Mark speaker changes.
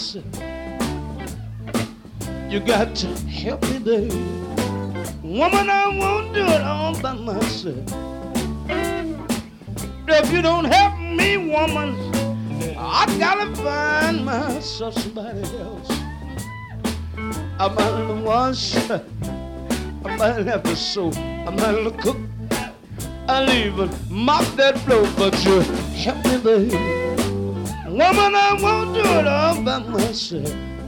Speaker 1: myself. You got to help me, baby. Woman, I won't do it all by myself. If you don't help me, woman, I gotta find myself somebody else. I might have to wash, I might have to sew, I might have to cook, I'll even mop that floor, but you help me, baby. Woman, I won't do it all by myself.